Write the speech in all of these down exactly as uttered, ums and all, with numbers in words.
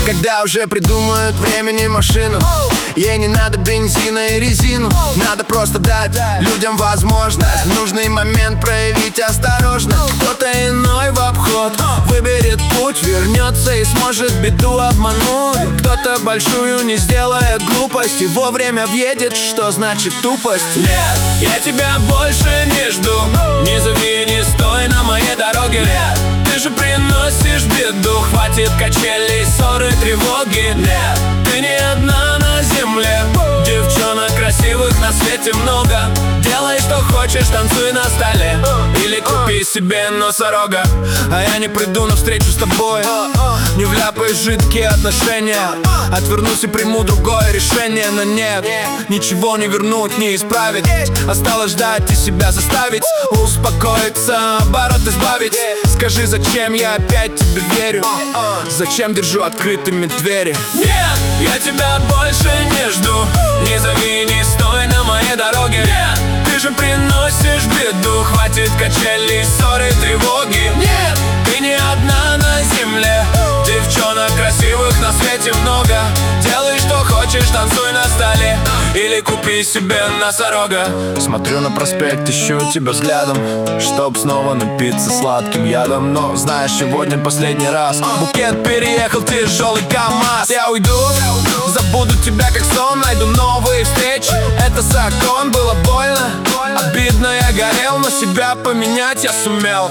Когда уже придумают времени машину, ей не надо бензина и резину. Надо просто дать людям возможность в нужный момент проявить осторожность. Кто-то иной в обход выберет путь, вернется и сможет беду обмануть. Кто-то большую не сделает глупость и вовремя въедет, что значит тупость. Нет, я тебя больше не жду. Не зови, не стой на моей дороге. Нет, ты же приносишь беду. Хватит качелей, ссоры, тревоги. Нет, ты не одна на земле. Девчонок красивых на свете много. Делай, что хочешь, танцуй на столе. Или купи себе носорога. А я не приду навстречу с тобой, не вляпаюсь в жидкие отношения. Отвернусь и приму другое решение. Но нет, ничего не вернуть, не исправить. Осталось ждать и себя заставить успокоиться, оборот избавить. Скажи, зачем я опять тебе верю? Зачем держу открытыми двери? Нет, я тебя больше не жду. Не зови, не стой на моей дороге. Нет, ты же приносишь беду. Хватит качелей, ссоры, тревоги. Нет, ты не одна на земле. Девчонок красивых на свете много. Делай, что хочешь, танцуй на столе. Или купи себе носорога. Смотрю на проспект, ищу тебя взглядом, чтоб снова напиться сладким ядом. Но знаешь, сегодня последний раз. Букет переехал, тяжелый КамАЗ. Я уйду, забуду тебя как сон, найду новые встречи. Это закон, было больно, обидно, я горел, но себя поменять я сумел.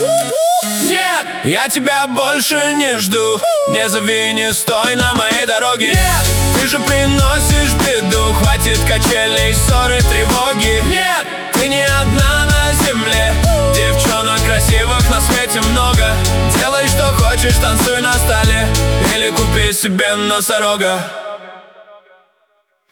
Нет, я тебя больше не жду. Не зови, не стой на моей дороге. Нет, ты же приносишь беду. Хватит качелей, ссоры, тревоги. Нет, ты не одна на земле. Девчонок красивых на свете много. Делай, что хочешь, танцуй на столе. Или купи себе носорога.